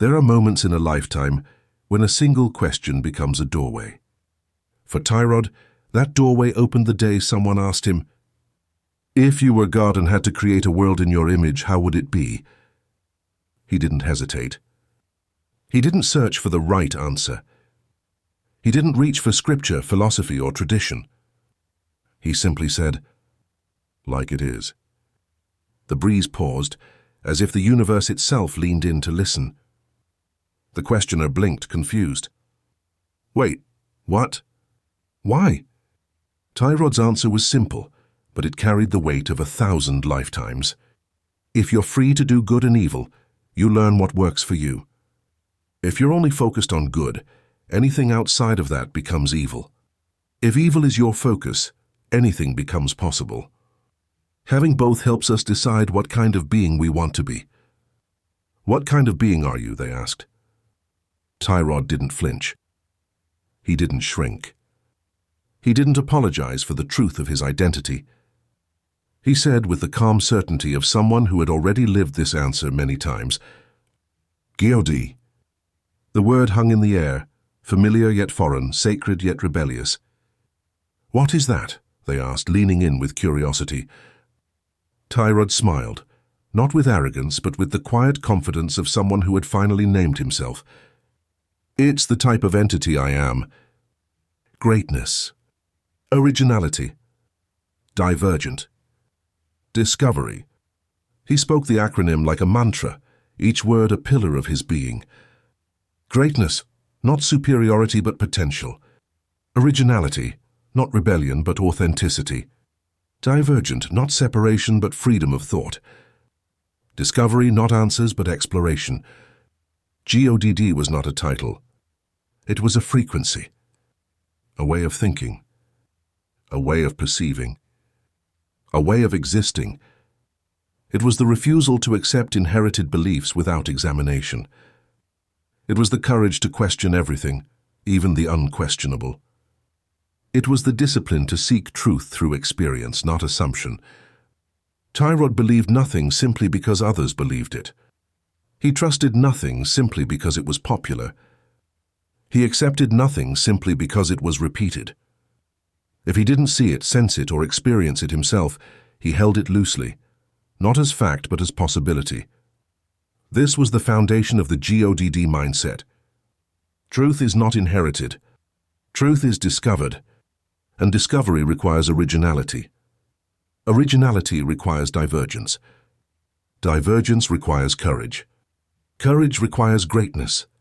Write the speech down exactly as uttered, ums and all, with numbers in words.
There are moments in a lifetime when a single question becomes a doorway. For Tyrod, that doorway opened the day someone asked him, "If you were God and had to create a world in your image, how would it be?" He didn't hesitate. He didn't search for the right answer. He didn't reach for scripture, philosophy, or tradition. He simply said, "Like it is." The breeze paused, as if the universe itself leaned in to listen. The questioner blinked, confused. "Wait, what? Why?" Tyrod's answer was simple, but it carried the weight of a thousand lifetimes. If you're free to do good and evil, you learn what works for you. If you're only focused on good, anything outside of that becomes evil. If evil is your focus, anything becomes possible. Having both helps us decide what kind of being we want to be. "What kind of being are you?" they asked. Tyrod didn't flinch. He didn't shrink. He didn't apologize for the truth of his identity. He said with the calm certainty of someone who had already lived this answer many times, "Giodi." The word hung in the air, familiar yet foreign, sacred yet rebellious. "What is that?" they asked, leaning in with curiosity. Tyrod smiled, not with arrogance, but with the quiet confidence of someone who had finally named himself. "It's the type of entity I am. Greatness. Originality. Divergent. Discovery." He spoke the acronym like a mantra, each word a pillar of his being. Greatness, not superiority but potential. Originality, not rebellion but authenticity. Divergent, not separation but freedom of thought. Discovery, not answers but exploration. G O D D was not a title. It was a frequency, a way of thinking, a way of perceiving, a way of existing. It was the refusal to accept inherited beliefs without examination. It was the courage to question everything, even the unquestionable. It was the discipline to seek truth through experience, not assumption. Tyrod believed nothing simply because others believed it. He trusted nothing simply because it was popular. He accepted nothing simply because it was repeated. If he didn't see it, sense it, or experience it himself, he held it loosely, not as fact but as possibility. This was the foundation of the G O D D mindset. Truth is not inherited. Truth is discovered, and discovery requires originality. Originality requires divergence. Divergence requires courage. Courage requires greatness.